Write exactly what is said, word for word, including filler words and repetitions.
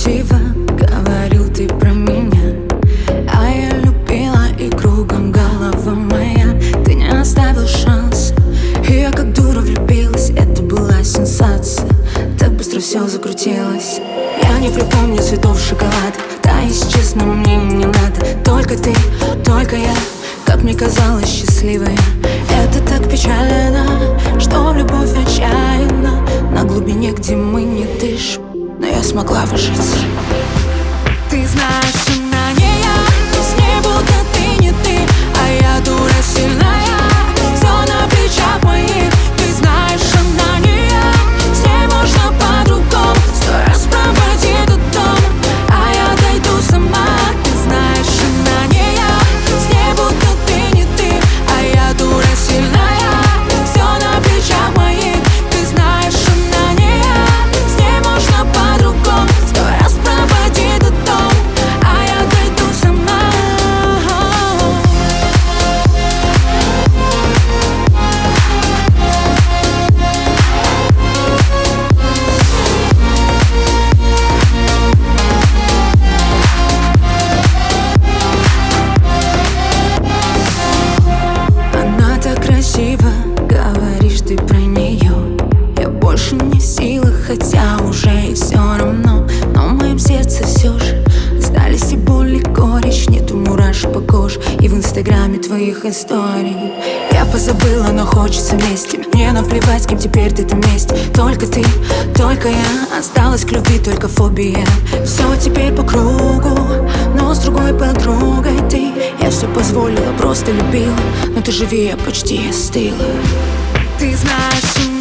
красиво говорил ты про меня, а я любила, и кругом голова моя. Ты не оставил шанс, и я как дура влюбилась. Это была сенсация, так быстро все закрутилось. Я не припомню цветов шоколад, да, если честно, мне не надо. Только ты, только я, как мне казалось, счастливая. Это так печально, что любовь отчаянна на глубине, где мы не дышим, но я смогла выжить. Ты знаешь, она не я, с ней будто ты не ты, а я дура сильная, все на плечах моих. Ты знаешь, она не я, с ней можно по-другому. Сто раз проводи до дома, а я дойду сама. Ты знаешь, она не я, с ней будто ты не ты, а я дура сильная, все на плечах моих. Ты знаешь, она не я, с ней можно по-другому. Сто раз проводи до дома, а я дойду сама. Она так красиво, говоришь ты про нее. Я больше не в силах, хотя уже и все равно. Но в моем сердце все же остались и боль, и горечь. Нету мурашек по коже и в инстаграме твоих историй. Я позабыла, но хочется вместе. Мне наплевать, с кем теперь ты там вместе. Только ты, только я, осталась к любви только фобия. Все теперь по кругу, но с другой подругой ты. Я все позволила, просто любила, но ты живи, я почти остыла. Ты знаешь,